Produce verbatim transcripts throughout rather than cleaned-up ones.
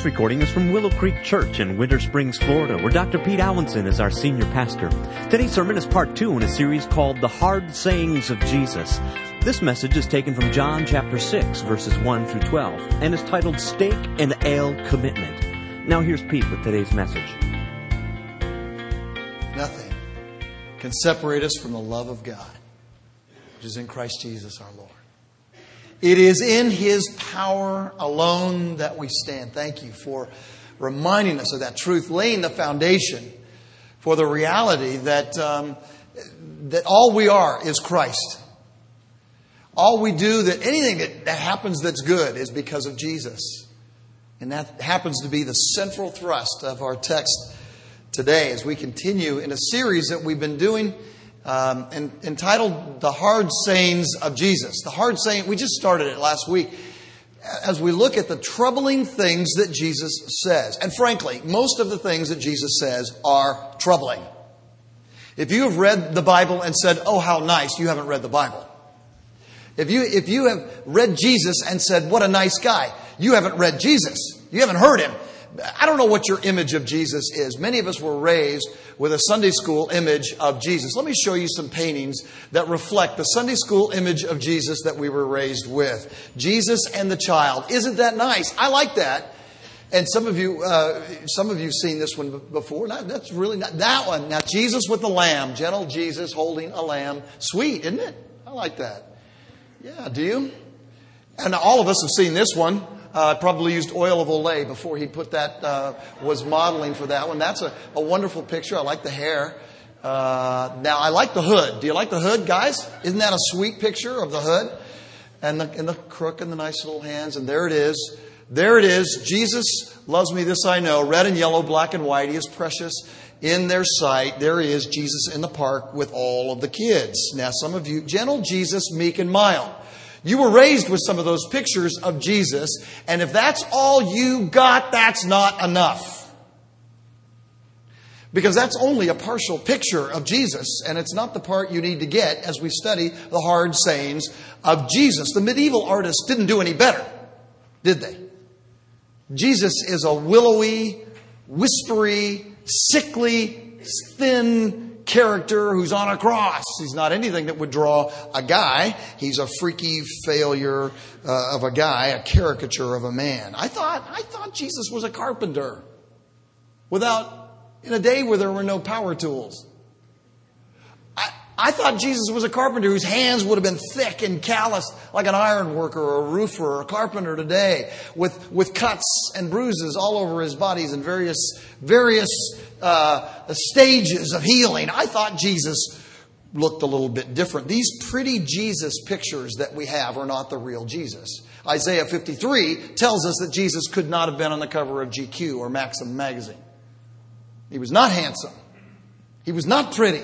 recording is from Willow Creek Church in Winter Springs, Florida, where Doctor Pete Allenson is our senior pastor. Today's sermon is part two in a series called The Hard Sayings of Jesus. This message is taken from John chapter six, verses one through twelve, and is titled Steak and Ale Commitment. Now here's Pete with today's message. Nothing can separate us from the love of God, which is in Christ Jesus our Lord. It is in His power alone that we stand. Thank you for reminding us of that truth, laying the foundation for the reality that um, that all we are is Christ. All we do, that anything that, that happens that's good is because of Jesus. And that happens to be the central thrust of our text today as we continue in a series that we've been doing Um, and, entitled The Hard Sayings of Jesus. The hard saying, we just started it last week as we look at the troubling things that Jesus says. And frankly, most of the things that Jesus says are troubling. If you have read the Bible and said, oh, how nice, you haven't read the Bible. If you, if you have read Jesus and said, what a nice guy, you haven't read Jesus. You haven't heard Him. I don't know what your image of Jesus is. Many of us were raised with a Sunday school image of Jesus. Let me show you some paintings that reflect the Sunday school image of Jesus that we were raised with. Jesus and the child. Isn't that nice? I like that. And some of you, uh, some of you have seen this one before. Not, that's really not that one. Now, Jesus with the lamb. Gentle Jesus holding a lamb. Sweet, isn't it? I like that. Yeah, do you? And all of us have seen this one. Uh, probably used oil of Olay before he put that, uh, was modeling for that one. That's a, a wonderful picture. I like the hair. Uh, now, I like the hood. Do you like the hood, guys? Isn't that a sweet picture of the hood? And the, and the crook and the nice little hands. And there it is. There it is. Jesus loves me, this I know. Red and yellow, black and white. He is precious in their sight. There he is, Jesus in the park with all of the kids. Now, some of you, gentle Jesus, meek and mild. You were raised with some of those pictures of Jesus, and if that's all you got, that's not enough. Because that's only a partial picture of Jesus, and it's not the part you need to get as we study the hard sayings of Jesus. The medieval artists didn't do any better, did they? Jesus is a willowy, whispery, sickly, thin character who's on a cross. He's not anything that would draw a guy. He's a freaky failure uh, of a guy, a caricature of a man. I thought, I thought Jesus was a carpenter without, in a day where there were no power tools. I, I thought Jesus was a carpenter whose hands would have been thick and calloused like an iron worker or a roofer or a carpenter today with, with cuts and bruises all over his bodies and various, various Uh, stages of healing. I thought Jesus looked a little bit different. These pretty Jesus pictures that we have are not the real Jesus. Isaiah fifty-three tells us that Jesus could not have been on the cover of G Q or Maxim magazine. He was not handsome. He was not pretty.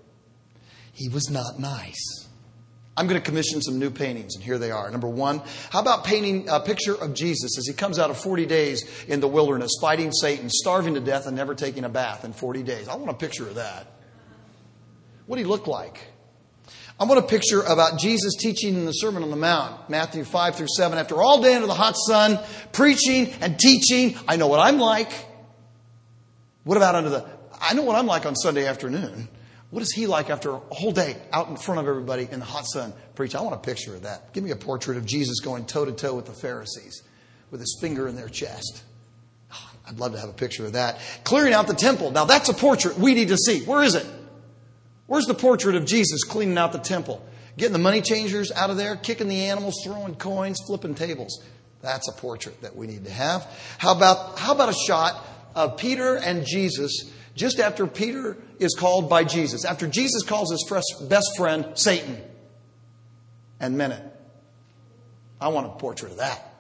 He was not nice. I'm going to commission some new paintings, and here they are. Number one, how about painting a picture of Jesus as He comes out of forty days in the wilderness, fighting Satan, starving to death, and never taking a bath in forty days. I want a picture of that. What did He look like? I want a picture about Jesus teaching in the Sermon on the Mount, Matthew five through seven. After all day under the hot sun, preaching and teaching, I know what I'm like. What about under the... I know what I'm like on Sunday afternoon. What is He like after a whole day out in front of everybody in the hot sun preach? I want a picture of that. Give me a portrait of Jesus going toe-to-toe with the Pharisees with His finger in their chest. Oh, I'd love to have a picture of that. Clearing out the temple. Now that's a portrait we need to see. Where is it? Where's the portrait of Jesus cleaning out the temple? Getting the money changers out of there, kicking the animals, throwing coins, flipping tables. That's a portrait that we need to have. How about, how about a shot of Peter and Jesus just after Peter is called by Jesus, after Jesus calls his best friend Satan and meant it? I want a portrait of that.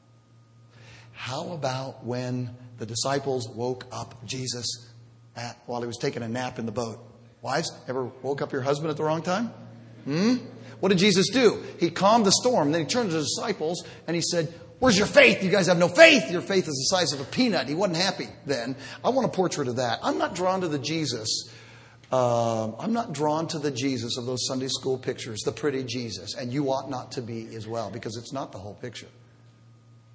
How about when the disciples woke up Jesus at, while he was taking a nap in the boat? Wives, ever woke up your husband at the wrong time? Hmm? What did Jesus do? He calmed the storm. Then He turned to the disciples and He said, where's your faith? You guys have no faith. Your faith is the size of a peanut. He wasn't happy then. I want a portrait of that. I'm not drawn to the Jesus. Uh, I'm not drawn to the Jesus of those Sunday school pictures, the pretty Jesus. And you ought not to be as well, because it's not the whole picture.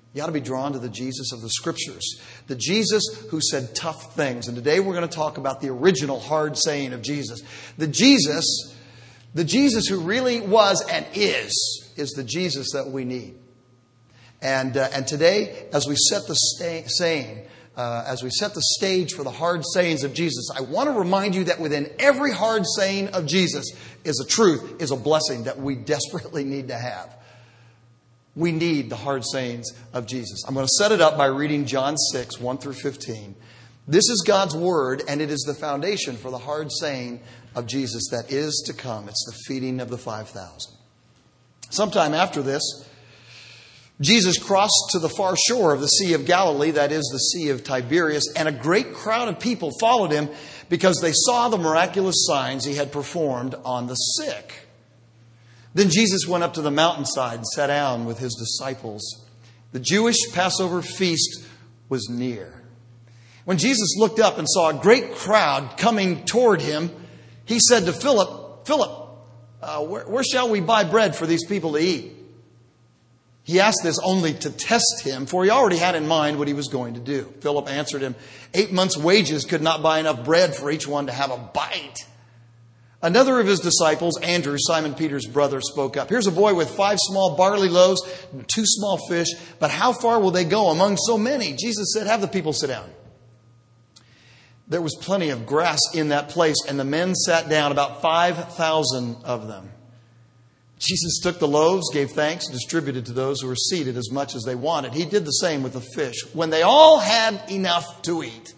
You ought to be drawn to the Jesus of the Scriptures. The Jesus who said tough things. And today we're going to talk about the original hard saying of Jesus. The Jesus, the Jesus who really was and is, is the Jesus that we need. And uh, and today, as we set the sta- saying, uh, as we set the stage for the hard sayings of Jesus, I want to remind you that within every hard saying of Jesus is a truth, is a blessing that we desperately need to have. We need the hard sayings of Jesus. I'm going to set it up by reading John six, one through fifteen. This is God's Word, and it is the foundation for the hard saying of Jesus that is to come. It's the feeding of the five thousand. Sometime after this, Jesus crossed to the far shore of the Sea of Galilee, that is the Sea of Tiberias, and a great crowd of people followed him because they saw the miraculous signs he had performed on the sick. Then Jesus went up to the mountainside and sat down with his disciples. The Jewish Passover feast was near. When Jesus looked up and saw a great crowd coming toward him, he said to Philip, Philip, uh, where, where shall we buy bread for these people to eat? He asked this only to test him, for he already had in mind what he was going to do. Philip answered him, Eight months' wages could not buy enough bread for each one to have a bite. Another of his disciples, Andrew, Simon Peter's brother, spoke up. Here's a boy with five small barley loaves and two small fish, but how far will they go among so many? Jesus said, have the people sit down. There was plenty of grass in that place, and the men sat down, about five thousand of them. Jesus took the loaves, gave thanks, distributed to those who were seated as much as they wanted. He did the same with the fish. When they all had enough to eat,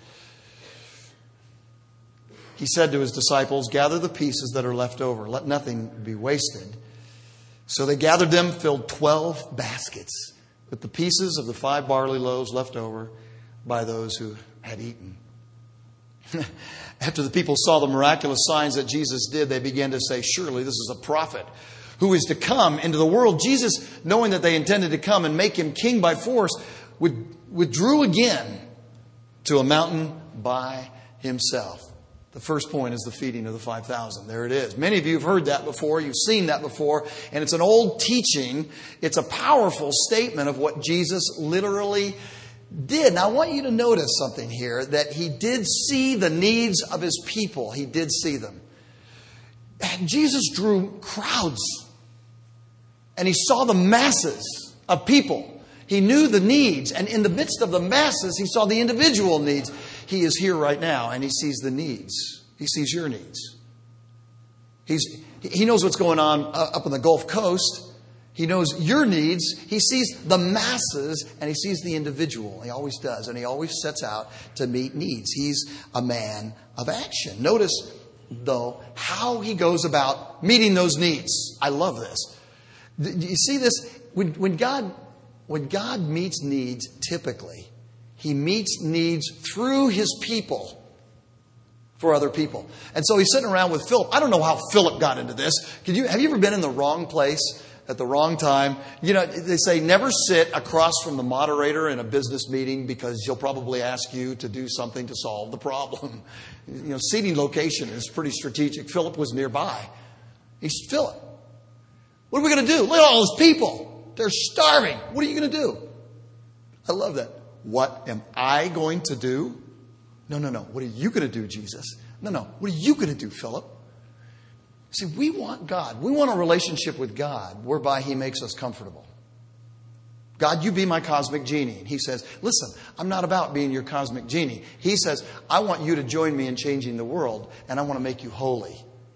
he said to his disciples, gather the pieces that are left over. Let nothing be wasted. So they gathered them, filled twelve baskets with the pieces of the five barley loaves left over by those who had eaten. After the people saw the miraculous signs that Jesus did, they began to say, surely this is a prophet who is to come into the world. Jesus, knowing that they intended to come and make him king by force, withdrew again to a mountain by himself. The first point is the feeding of the five thousand. There it is. Many of you have heard that before. You've seen that before. And it's an old teaching. It's a powerful statement of what Jesus literally did. Now, I want you to notice something here, that he did see the needs of his people. He did see them. And Jesus drew crowds. And he saw the masses of people. He knew the needs. And in the midst of the masses, he saw the individual needs. He is here right now, and he sees the needs. He sees your needs. He's, he knows what's going on up on the Gulf Coast. He knows your needs. He sees the masses, and he sees the individual. He always does, and he always sets out to meet needs. He's a man of action. Notice, though, how he goes about meeting those needs. I love this. You see this? When, when God, when God meets needs, typically, he meets needs through his people for other people. And so he's sitting around with Philip. I don't know how Philip got into this. Could you, have you ever been in the wrong place at the wrong time? You know, they say never sit across from the moderator in a business meeting because he'll probably ask you to do something to solve the problem. You know, seating location is pretty strategic. Philip was nearby. He's Philip. What are we going to do? Look at all those people. They're starving. What are you going to do? I love that. What am I going to do? No, no, no. What are you going to do, Jesus? No, no. What are you going to do, Philip? See, we want God. We want a relationship with God whereby he makes us comfortable. God, you be my cosmic genie. And he says, listen, I'm not about being your cosmic genie. He says, I want you to join me in changing the world, and I want to make you holy.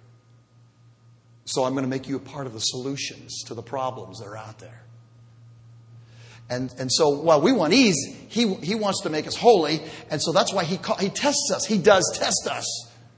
So I'm going to make you a part of the solutions to the problems that are out there. And and so while we want ease, he he wants to make us holy. And so that's why he call, he tests us. He does test us.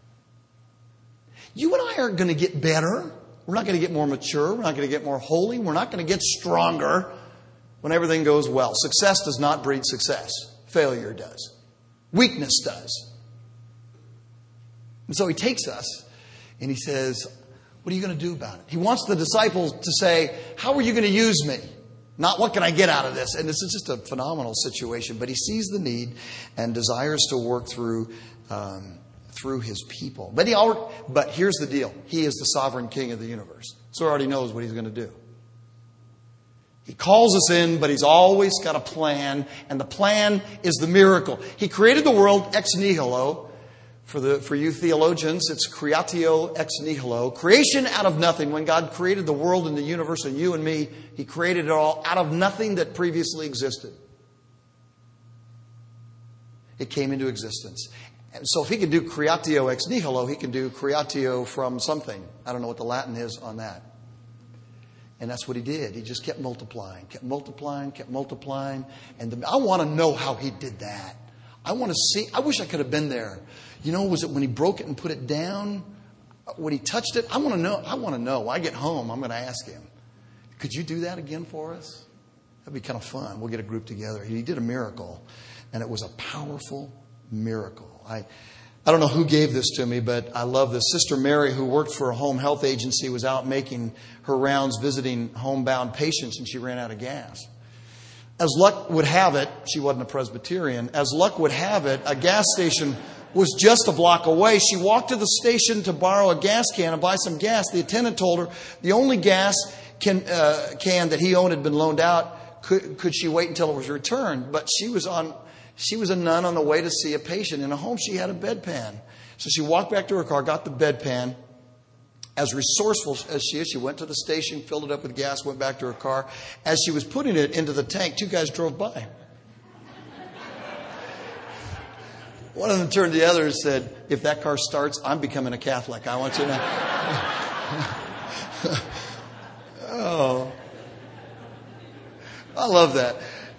You and I aren't going to get better. We're not going to get more mature. We're not going to get more holy. We're not going to get stronger when everything goes well. Success does not breed success. Failure does. Weakness does. And so he takes us and he says, what are you going to do about it? He wants the disciples to say, how are you going to use me? Not what can I get out of this? And this is just a phenomenal situation. But he sees the need and desires to work through um, through his people. But he already, but here's the deal. He is the sovereign king of the universe. So he already knows what he's going to do. He calls us in, but He's always got a plan, and the plan is the miracle. He created the world ex nihilo. For the for you theologians, it's creatio ex nihilo. Creation out of nothing. When God created the world and the universe and you and me, He created it all out of nothing that previously existed. It came into existence. And so if He can do creatio ex nihilo, He can do creatio from something. I don't know what the Latin is on that. And that's what He did. He just kept multiplying, kept multiplying, kept multiplying. And the, I want to know how He did that. I want to see. I wish I could have been there. You know, was it when He broke it and put it down? When He touched it? I want to know. I want to know. When I get home, I'm going to ask Him, could you do that again for us? That'd be kind of fun. We'll get a group together. He did a miracle, and it was a powerful miracle. I I don't know who gave this to me, but I love this. Sister Mary, who worked for a home health agency, was out making her rounds visiting homebound patients, and she ran out of gas. As luck would have it, she wasn't a Presbyterian. As luck would have it, a gas station was just a block away. She walked to the station to borrow a gas can and buy some gas. The attendant told her the only gas can, uh, can that he owned had been loaned out. Could, could she wait until it was returned? But she was on, she was a nun on the way to see a patient. In a home, she had a bedpan. So she walked back to her car, got the bedpan. As resourceful as she is, she went to the station, filled it up with gas, went back to her car. As she was putting it into the tank, two guys drove by. One of them turned to the other and said, if that car starts, I'm becoming a Catholic. I want you to know. Oh. I love that.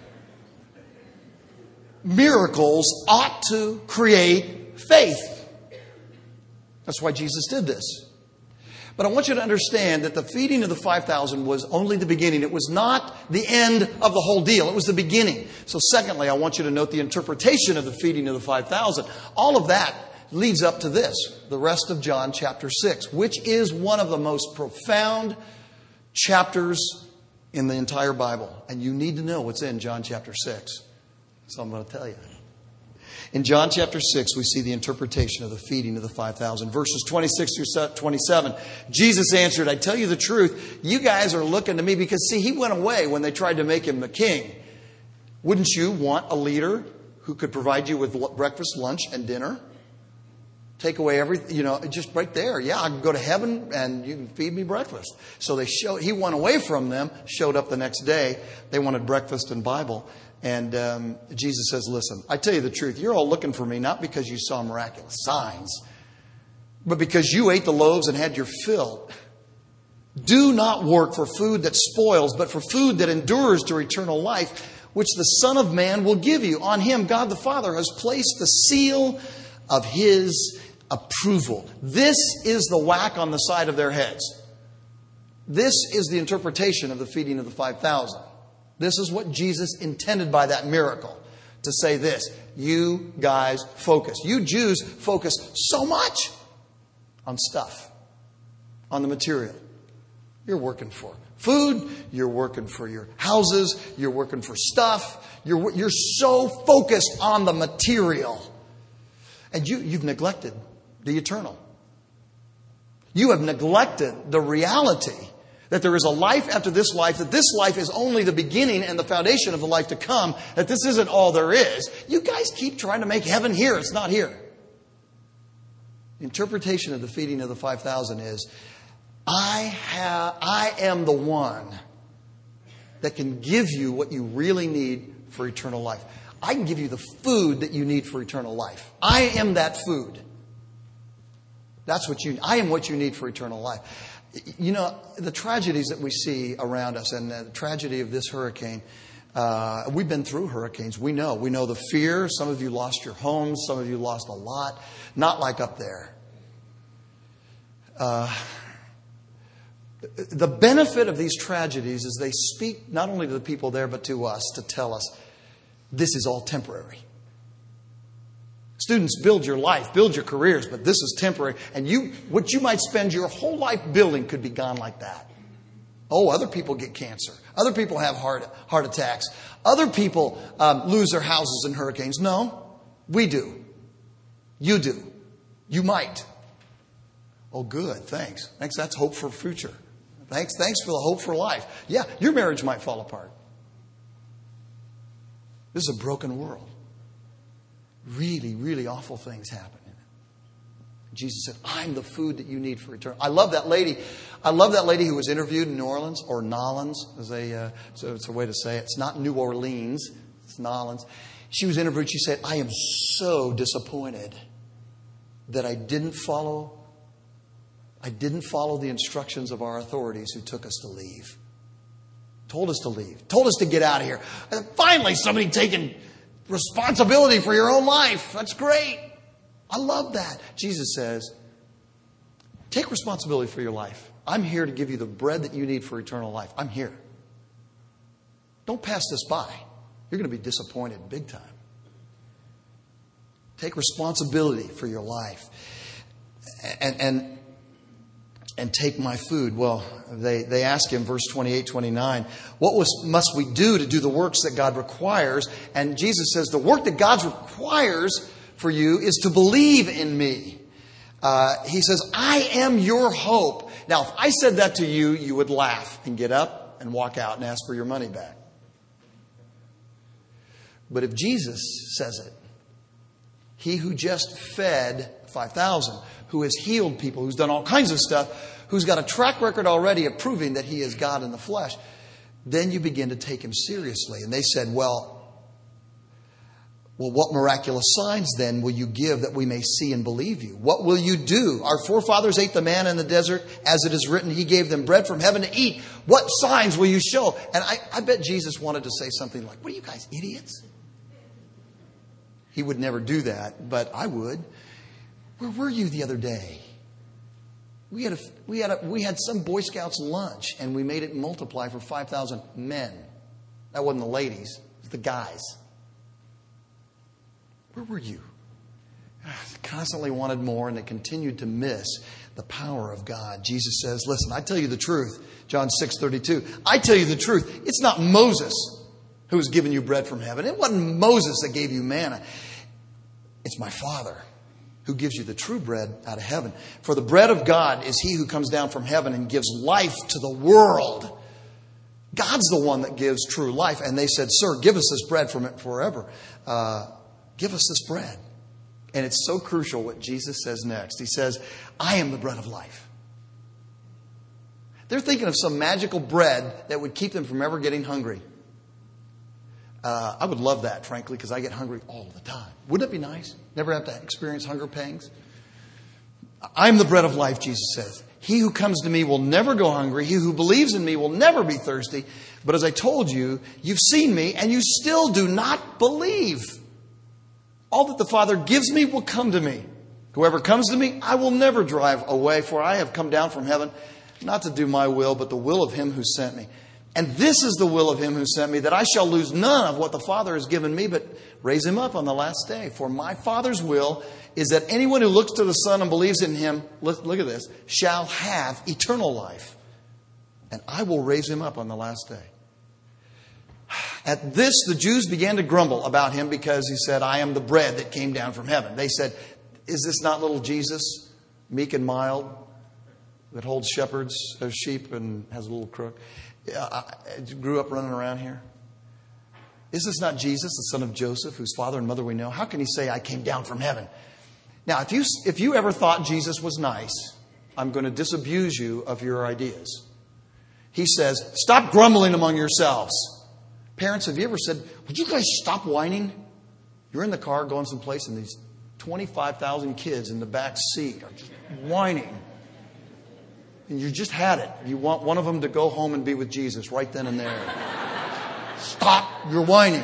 Miracles ought to create faith. That's why Jesus did this. But I want you to understand that the feeding of the five thousand was only the beginning. It was not the end of the whole deal. It was the beginning. So secondly, I want you to note the interpretation of the feeding of the five thousand. All of that leads up to this, the rest of John chapter six, which is one of the most profound chapters in the entire Bible. And you need to know what's in John chapter six. So I'm going to tell you. In John chapter six, we see the interpretation of the feeding of the five thousand. Verses twenty-six through twenty-seven. Jesus answered, I tell you the truth, you guys are looking to me because, see, He went away when they tried to make Him the king. Wouldn't you want a leader who could provide you with breakfast, lunch, and dinner? Take away everything, you know, just right there. Yeah, I can go to heaven and you can feed me breakfast. So they showed, He went away from them, showed up the next day. They wanted breakfast and Bible. And um, Jesus says, listen, I tell you the truth. You're all looking for me not because you saw miraculous signs, but because you ate the loaves and had your fill. Do not work for food that spoils, but for food that endures to eternal life, which the Son of Man will give you. On Him, God the Father has placed the seal of His approval. This is the whack on the side of their heads. This is the interpretation of the feeding of the five thousand. This is what Jesus intended by that miracle. To say this, you guys focus. You Jews focus so much on stuff, on the material. You're working for food. You're working for your houses. You're working for stuff. You're, you're so focused on the material. And you, you've neglected the eternal. You have neglected the reality that there is a life after this life, that this life is only the beginning and the foundation of the life to come, that this isn't all there is. You guys keep trying to make heaven here. It's not here. The interpretation of the feeding of the five thousand is, I have, I am the one that can give you what you really need for eternal life. I can give you the food that you need for eternal life. I am that food. That's what you, I am what you need for eternal life. You know, the tragedies that we see around us and the tragedy of this hurricane, uh, we've been through hurricanes. We know. We know the fear. Some of you lost your homes. Some of you lost a lot. Not like up there. Uh, the benefit of these tragedies is they speak not only to the people there, but to us to tell us this is all temporary. Students, build your life, build your careers, but this is temporary. And you, what you might spend your whole life building could be gone like that. Oh, other people get cancer. Other people have heart, heart attacks. Other people um, lose their houses in hurricanes. No, we do. You do. You might. Oh, good. Thanks. Thanks. That's hope for the future. Thanks, thanks for the hope for life. Yeah, your marriage might fall apart. This is a broken world. Really, really awful things happen in it. Jesus said, I'm the food that you need for eternity. I love that lady. I love that lady who was interviewed in New Orleans, or Nolans, as a, uh, so it's a way to say it. It's not New Orleans, it's Nolans. She was interviewed. She said, I am so disappointed that I didn't follow, I didn't follow the instructions of our authorities who took us to leave. Told us to leave. Told us to get out of here. And finally, somebody taking responsibility for your own life. That's great. I love that. Jesus says, take responsibility for your life. I'm here to give you the bread that you need for eternal life. I'm here. Don't pass this by. You're going to be disappointed big time. Take responsibility for your life. And, and, and take my food. Well, they, they ask him, verse twenty-eight, twenty-nine, what was, must we do to do the works that God requires? And Jesus says, the work that God requires for you is to believe in me. Uh, he says, I am your hope. Now, if I said that to you, you would laugh and get up and walk out and ask for your money back. But if Jesus says it, he who just fed five thousand, who has healed people, who's done all kinds of stuff, who's got a track record already of proving that he is God in the flesh, then you begin to take him seriously. And they said, well, well, what miraculous signs then will you give that we may see and believe you? What will you do? Our forefathers ate the manna in the desert, as it is written, he gave them bread from heaven to eat. What signs will you show? And I, I bet Jesus wanted to say something like, what are you guys, idiots? He would never do that, but I would. Where were you the other day? We had a, we had a, we had some Boy Scouts lunch, and we made it multiply for five thousand men. That wasn't the ladies, it was the guys. Where were you? They constantly wanted more, and they continued to miss the power of God. Jesus says, listen, I tell you the truth. John six thirty-two. I tell you the truth. It's not Moses who has given you bread from heaven. It wasn't Moses that gave you manna. It's my Father who gives you the true bread out of heaven. For the bread of God is he who comes down from heaven and gives life to the world. God's the one that gives true life. And they said, sir, give us this bread from it forever. Uh, give us this bread. And it's so crucial what Jesus says next. He says, I am the bread of life. They're thinking of some magical bread that would keep them from ever getting hungry. Uh, I would love that, frankly, because I get hungry all the time. Wouldn't it be nice? Never have to experience hunger pangs. I'm the bread of life, Jesus says. He who comes to me will never go hungry. He who believes in me will never be thirsty. But as I told you, you've seen me and you still do not believe. All that the Father gives me will come to me. Whoever comes to me, I will never drive away, for I have come down from heaven, not to do my will, but the will of him who sent me. And this is the will of him who sent me, that I shall lose none of what the Father has given me, but raise him up on the last day. For my Father's will is that anyone who looks to the Son and believes in him, look, look at this, shall have eternal life. And I will raise him up on the last day. At this, the Jews began to grumble about him because he said, I am the bread that came down from heaven. They said, is this not little Jesus, meek and mild, that holds shepherds of sheep and has a little crook? Uh, grew up running around here. Is this not Jesus, the son of Joseph, whose father and mother we know? How can he say, I came down from heaven? Now, if you, if you ever thought Jesus was nice, I'm going to disabuse you of your ideas. He says, stop grumbling among yourselves. Parents, have you ever said, would you guys stop whining? You're in the car going someplace and these twenty-five thousand kids in the back seat are just whining. And you just had it. You want one of them to go home and be with Jesus right then and there. Stop your whining.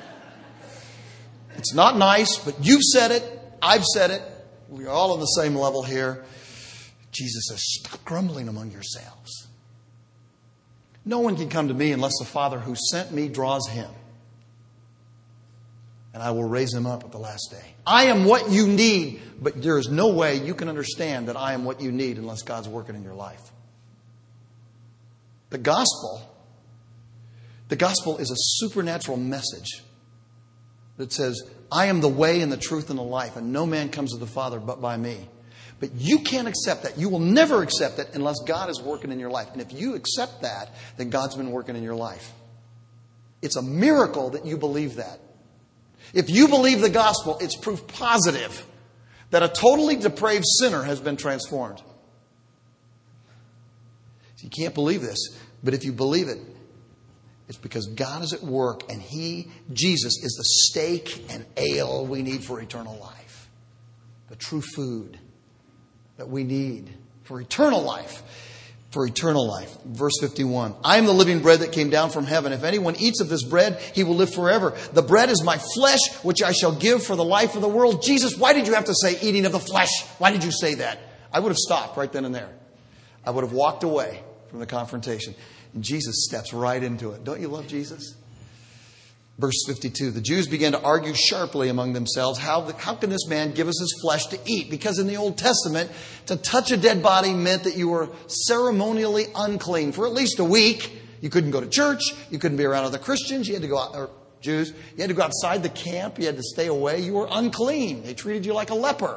It's not nice, but you've said it. I've said it. We're all on the same level here. Jesus says, stop grumbling among yourselves. No one can come to me unless the Father who sent me draws him. And I will raise him up at the last day. I am what you need, but there is no way you can understand that I am what you need unless God's working in your life. The gospel, the gospel is a supernatural message that says, I am the way and the truth and the life, and no man comes to the Father but by me. But you can't accept that. You will never accept it unless God is working in your life. And if you accept that, then God's been working in your life. It's a miracle that you believe that. If you believe the gospel, it's proof positive that a totally depraved sinner has been transformed. You can't believe this, but if you believe it, it's because God is at work and He, Jesus, is the steak and ale we need for eternal life. The true food that we need for eternal life. For eternal life. Verse fifty-one. I am the living bread that came down from heaven. If anyone eats of this bread, he will live forever. The bread is my flesh, which I shall give for the life of the world. Jesus, why did you have to say eating of the flesh? Why did you say that? I would have stopped right then and there. I would have walked away from the confrontation. And Jesus steps right into it. Don't you love Jesus? Verse fifty-two, the Jews began to argue sharply among themselves, how, how can this man give us his flesh to eat? Because in the Old Testament, to touch a dead body meant that you were ceremonially unclean for at least a week. You couldn't go to church. You couldn't be around other Christians. You had to go out, or Jews. You had to go outside the camp. You had to stay away. You were unclean. They treated you like a leper.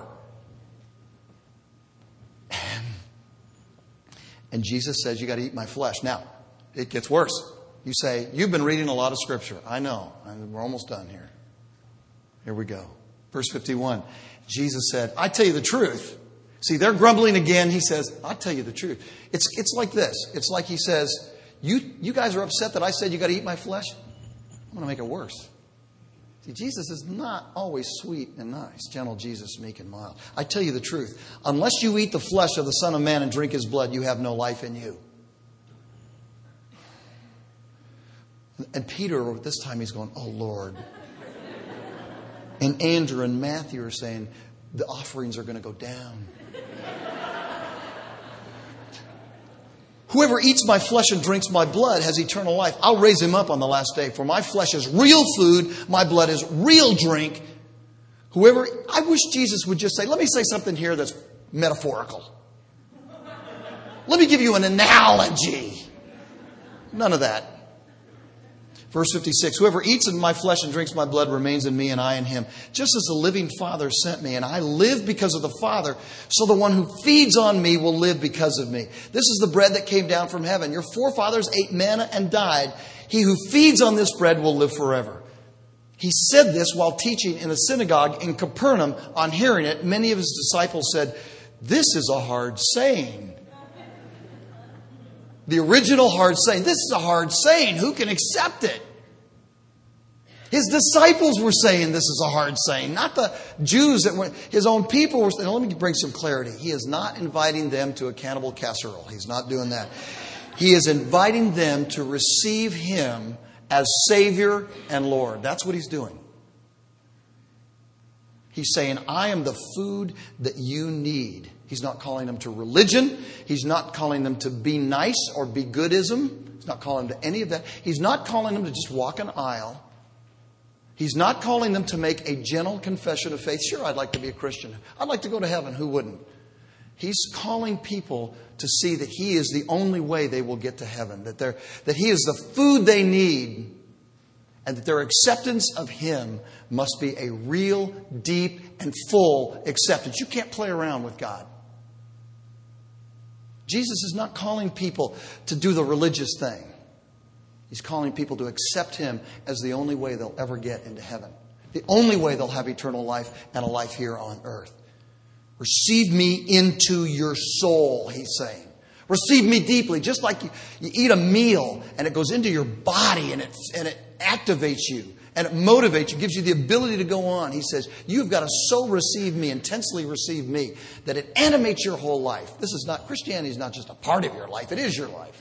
And Jesus says, you got to eat my flesh. Now, it gets worse. You say, you've been reading a lot of Scripture. I know. We're almost done here. Here we go. Verse fifty-one. Jesus said, I tell you the truth. See, they're grumbling again. He says, I'll tell you the truth. It's it's like this. It's like he says, you, you guys are upset that I said you got to eat my flesh? I'm going to make it worse. See, Jesus is not always sweet and nice. Gentle Jesus, meek and mild. I tell you the truth. Unless you eat the flesh of the Son of Man and drink His blood, you have no life in you. And Peter, this time he's going, oh, Lord. And Andrew and Matthew are saying, the offerings are going to go down. Whoever eats my flesh and drinks my blood has eternal life. I'll raise him up on the last day. For my flesh is real food. My blood is real drink. Whoever, I wish Jesus would just say, let me say something here that's metaphorical. Let me give you an analogy. None of that. Verse fifty-six, whoever eats in my flesh and drinks my blood remains in me and I in him. Just as the living Father sent me, and I live because of the Father, so the one who feeds on me will live because of me. This is the bread that came down from heaven. Your forefathers ate manna and died. He who feeds on this bread will live forever. He said this while teaching in the synagogue in Capernaum. On hearing it, many of his disciples said, this is a hard saying. The original hard saying. This is a hard saying. Who can accept it? His disciples were saying this is a hard saying. Not the Jews that were, his own people were saying. Let me bring some clarity. He is not inviting them to a cannibal casserole. He's not doing that. He is inviting them to receive Him as Savior and Lord. That's what He's doing. He's saying, I am the food that you need. He's not calling them to religion. He's not calling them to be nice or be goodism. He's not calling them to any of that. He's not calling them to just walk an aisle. He's not calling them to make a gentle confession of faith. Sure, I'd like to be a Christian. I'd like to go to heaven. Who wouldn't? He's calling people to see that He is the only way they will get to heaven. That, they're, that He is the food they need. And that their acceptance of Him must be a real, deep, and full acceptance. You can't play around with God. Jesus is not calling people to do the religious thing. He's calling people to accept Him as the only way they'll ever get into heaven. The only way they'll have eternal life and a life here on earth. Receive me into your soul, He's saying. Receive me deeply, just like you, you eat a meal and it goes into your body and it, and it activates you and it motivates you, gives you the ability to go on. He says, you've got to so receive me, intensely receive me, that it animates your whole life. This is not, Christianity is not just a part of your life, it is your life.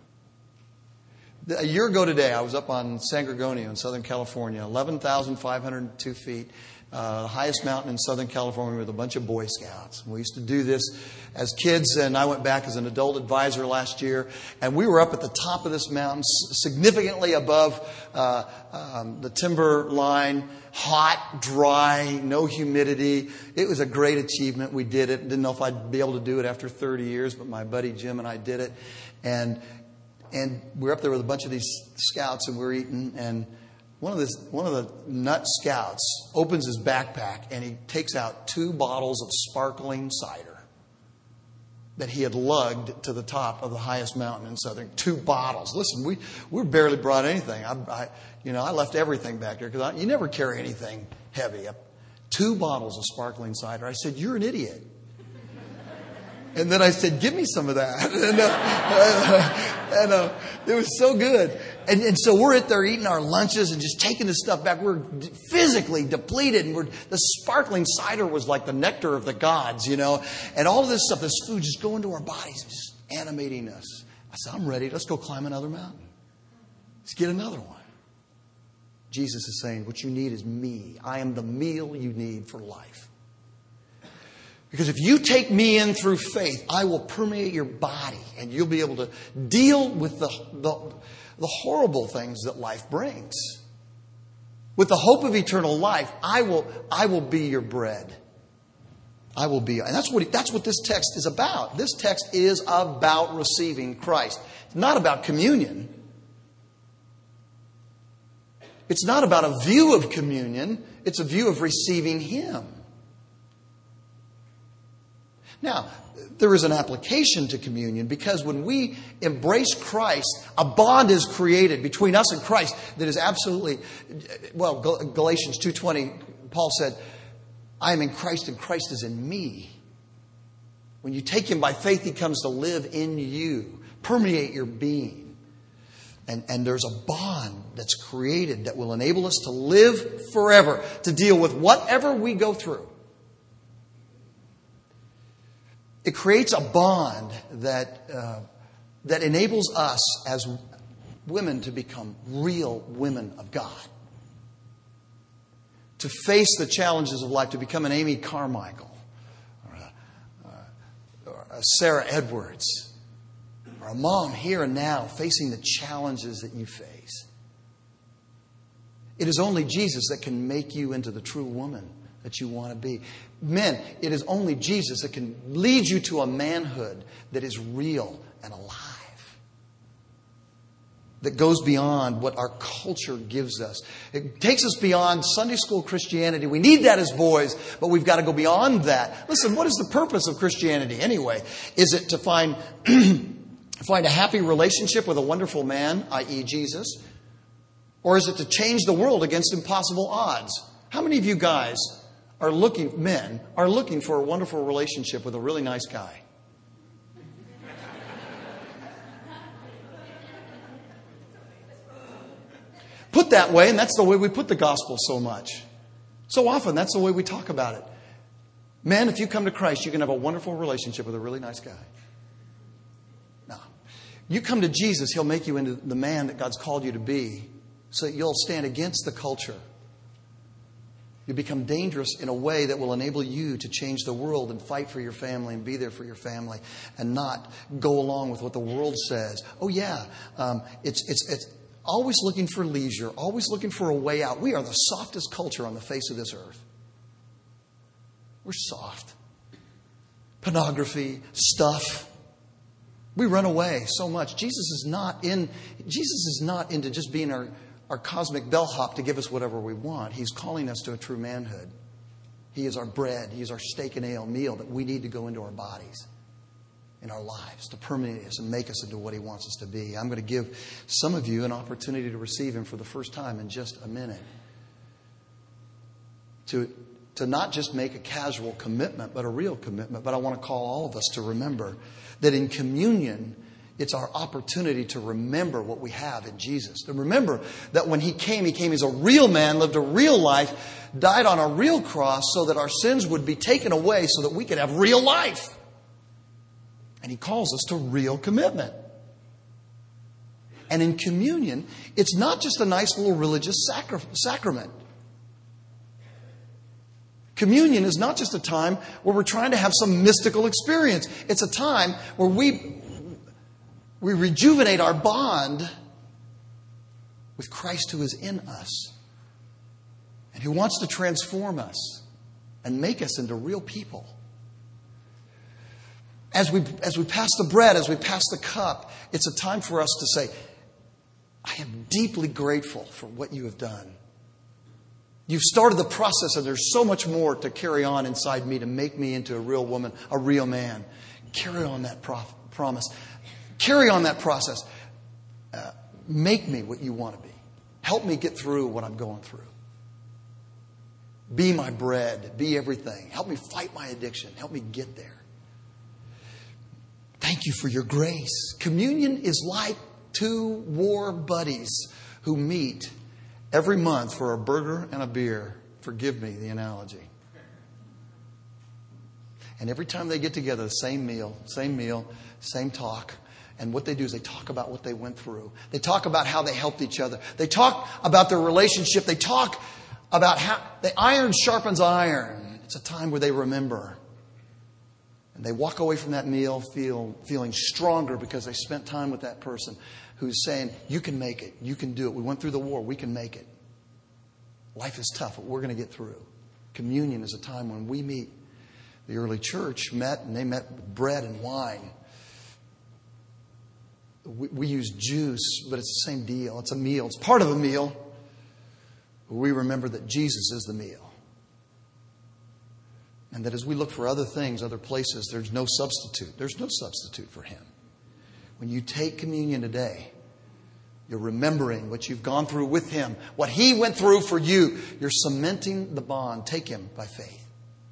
A year ago today, I was up on San Gorgonio in Southern California, eleven thousand five hundred two feet. Uh, the highest mountain in Southern California with a bunch of Boy Scouts. We used to do this as kids, and I went back as an adult advisor last year. And we were up at the top of this mountain, significantly above uh, um, the timber line, hot, dry, no humidity. It was a great achievement. We did it. Didn't know if I'd be able to do it after thirty years, but my buddy Jim and I did it. And and we were up there with a bunch of these scouts, and we were eating, and One of, this, one of the nut scouts opens his backpack and he takes out two bottles of sparkling cider. that he had lugged to the top of the highest mountain in southern. Two bottles. Listen, we we barely brought anything. I, I you know I left everything back there because you never carry anything heavy. Two bottles of sparkling cider. I said, "You're an idiot." And then I said, "Give me some of that." And, uh, and uh, it was so good. And, and so we're at there eating our lunches and just taking the stuff back. We're physically depleted. And we're, the sparkling cider was like the nectar of the gods, you know. And all of this stuff, this food just going to our bodies, just animating us. I said, "I'm ready. Let's go climb another mountain. Let's get another one." Jesus is saying, what you need is me. I am the meal you need for life. Because if you take me in through faith, I will permeate your body and you'll be able to deal with the, the, the horrible things that life brings. With the hope of eternal life, I will, I will be your bread. I will be. And that's what, that's what this text is about. This text is about receiving Christ. It's not about communion. It's not about a view of communion. It's a view of receiving Him. Now, there is an application to communion because when we embrace Christ, a bond is created between us and Christ that is absolutely, well, Galatians two twenty, Paul said, "I am in Christ and Christ is in me." When you take Him by faith, He comes to live in you, permeate your being. And, and there's a bond that's created that will enable us to live forever, to deal with whatever we go through. It creates a bond that uh, that enables us as women to become real women of God. To face the challenges of life, to become an Amy Carmichael or a, or a Sarah Edwards or a mom here and now facing the challenges that you face. It is only Jesus that can make you into the true woman that you want to be. Men, it is only Jesus that can lead you to a manhood that is real and alive. That goes beyond what our culture gives us. It takes us beyond Sunday school Christianity. We need that as boys, but we've got to go beyond that. Listen, what is the purpose of Christianity anyway? Is it to find, find a happy relationship with a wonderful man, that is. Jesus? Or is it to change the world against impossible odds? How many of you guys are looking, men, are looking for a wonderful relationship with a really nice guy? Put that way, and that's the way we put the gospel so much. So often, that's the way we talk about it. Men, if you come to Christ, you can have a wonderful relationship with a really nice guy. No. You come to Jesus, He'll make you into the man that God's called you to be so that you'll stand against the culture. You become dangerous in a way that will enable you to change the world and fight for your family and be there for your family and not go along with what the world says. Oh, yeah, um, it's, it's, it's always looking for leisure, always looking for a way out. We are the softest culture on the face of this earth. We're soft. Pornography, stuff. We run away so much. Jesus is not in. Jesus is not into just being our. Our cosmic bellhop to give us whatever we want. He's calling us to a true manhood. He is our bread. He is our steak and ale meal that we need to go into our bodies, in our lives, to permeate us and make us into what He wants us to be. I'm going to give some of you an opportunity to receive Him for the first time in just a minute. To, to not just make a casual commitment, but a real commitment. But I want to call all of us to remember that in communion, it's our opportunity to remember what we have in Jesus. To remember that when He came, He came as a real man, lived a real life, died on a real cross so that our sins would be taken away so that we could have real life. And He calls us to real commitment. And in communion, it's not just a nice little religious sacri- sacrament. Communion is not just a time where we're trying to have some mystical experience. It's a time where we... We rejuvenate our bond with Christ who is in us and who wants to transform us and make us into real people. As we, as we pass the bread, as we pass the cup, it's a time for us to say, I am deeply grateful for what you have done. You've started the process and there's so much more to carry on inside me to make me into a real woman, a real man. Carry on that prof- promise. Carry on that process. Uh, make me what you want to be. Help me get through what I'm going through. Be my bread. Be everything. Help me fight my addiction. Help me get there. Thank you for your grace. Communion is like two war buddies who meet every month for a burger and a beer. Forgive me the analogy. And every time they get together, the same meal, same meal, same talk. And what they do is they talk about what they went through. They talk about how they helped each other. They talk about their relationship. They talk about how the iron sharpens iron. It's a time where they remember. And they walk away from that meal feel, feeling stronger because they spent time with that person who's saying, you can make it. You can do it. We went through the war. We can make it. Life is tough, but we're going to get through. Communion is a time when we meet. The early church met, and they met with bread and wine. We, we use juice, but it's the same deal. It's a meal. It's part of a meal. We remember that Jesus is the meal. And that as we look for other things, other places, there's no substitute. There's no substitute for Him. When you take communion today, you're remembering what you've gone through with Him, what He went through for you. You're cementing the bond. Take Him by faith.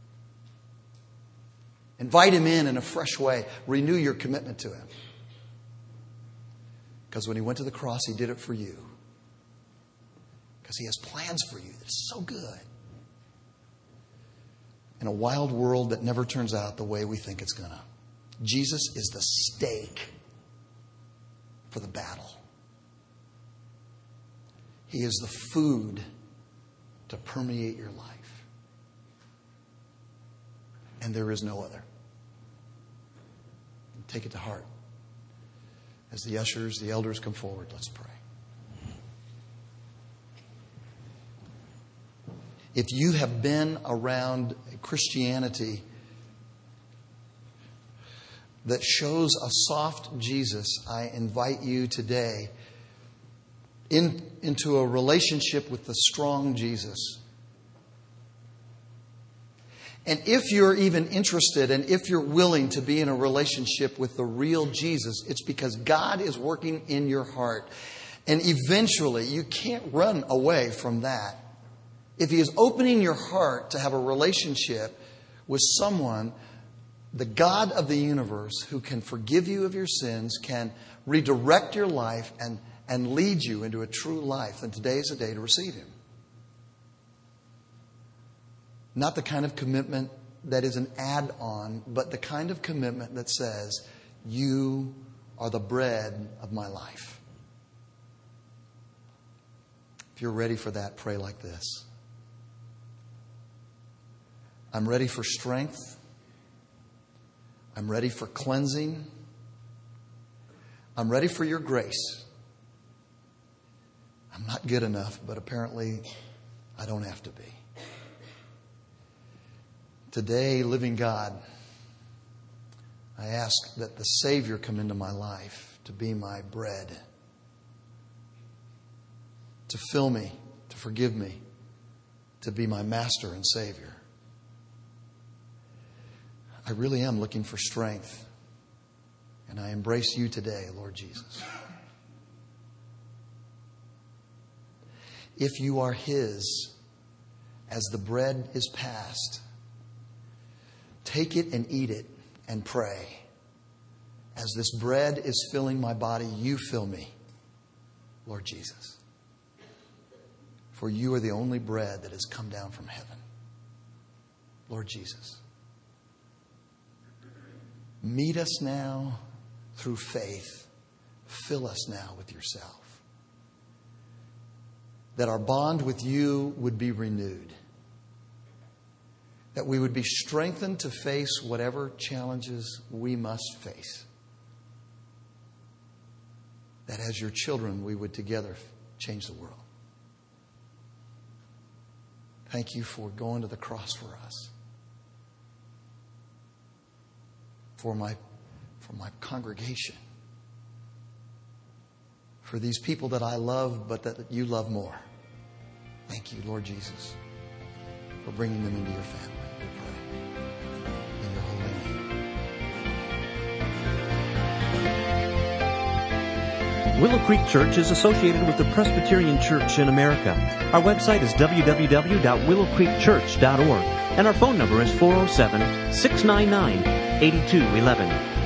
Invite Him in in a fresh way. Renew your commitment to Him. Because when He went to the cross, He did it for you. Because He has plans for you that's so good. In a wild world that never turns out the way we think it's going to. Jesus is the stake for the battle. He is the food to permeate your life. And there is no other. Take it to heart. As the ushers, the elders come forward, let's pray. If you have been around Christianity that shows a soft Jesus, I invite you today in, into a relationship with the strong Jesus. And if you're even interested and if you're willing to be in a relationship with the real Jesus, it's because God is working in your heart. And eventually, you can't run away from that. If He is opening your heart to have a relationship with someone, the God of the universe, who can forgive you of your sins, can redirect your life and, and lead you into a true life, then today is the day to receive Him. Not the kind of commitment that is an add-on, but the kind of commitment that says, you are the bread of my life. If you're ready for that, pray like this. I'm ready for strength. I'm ready for cleansing. I'm ready for your grace. I'm not good enough, but apparently I don't have to be. Today, living God, I ask that the Savior come into my life to be my bread, to fill me, to forgive me, to be my Master and Savior. I really am looking for strength, and I embrace you today, Lord Jesus. If you are His, as the bread is passed, take it and eat it and pray. As this bread is filling my body, you fill me, Lord Jesus. For you are the only bread that has come down from heaven. Lord Jesus, meet us now through faith. Fill us now with yourself. That our bond with you would be renewed. That we would be strengthened to face whatever challenges we must face. That as your children, we would together change the world. Thank you for going to the cross for us. For my, for my congregation. For these people that I love, but that you love more. Thank you, Lord Jesus, for bringing them into your family. We pray in your holy name. Willow Creek Church is associated with the Presbyterian Church in America. Our website is w w w dot willow creek church dot org, and our phone number is four oh seven, six nine nine, eight two one one.